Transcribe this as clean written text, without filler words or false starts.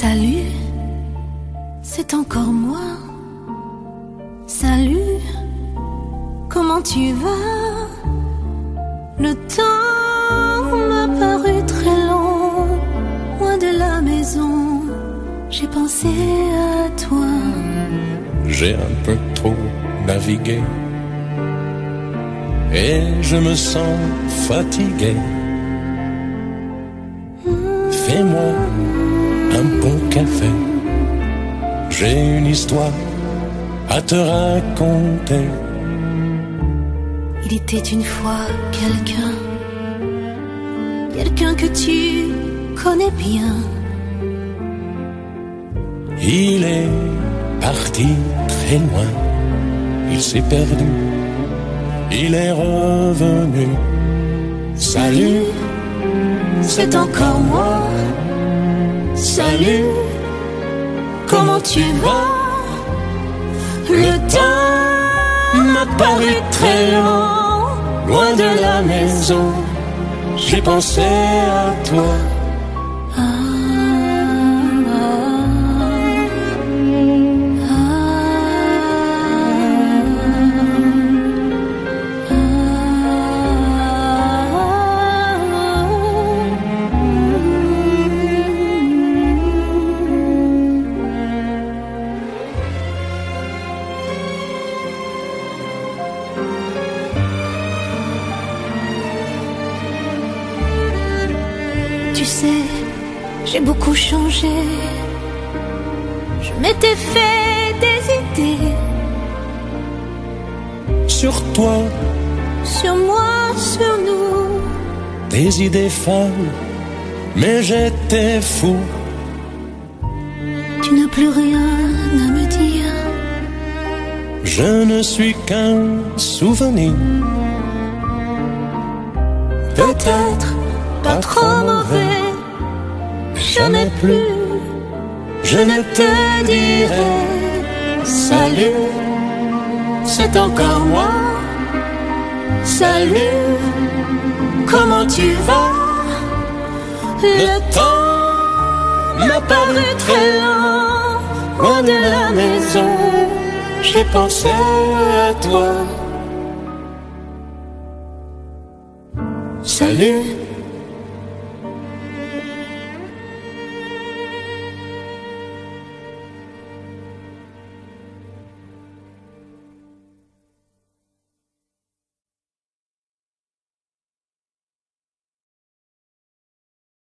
Salut, c'est encore moi. Salut, comment tu vas? Le temps m'a paru très long, loin de la maison. J'ai pensé à toi. J'ai un peu trop navigué et je me sens fatigué. Fais-moi un bon café. J'ai une histoire à te raconter. Il était une fois quelqu'un que tu connais bien. Il est parti très loin, il s'est perdu, il est revenu. Salut, c'est encore moi. Salut, comment tu vas? Le temps m'a paru très long, loin de la maison. J'ai pensé à toi. Tu sais, j'ai beaucoup changé. Je m'étais fait des idées. Sur toi, sur moi, sur nous. Des idées folles, mais j'étais fou. Tu n'as plus rien à me dire. Je ne suis qu'un souvenir. Peut-être pas trop mauvais. Jamais plus je ne te dirai salut, c'est encore moi. Salut, comment tu vas? Le temps m'a paru très long, loin de la maison. J'ai pensé à toi. Salut.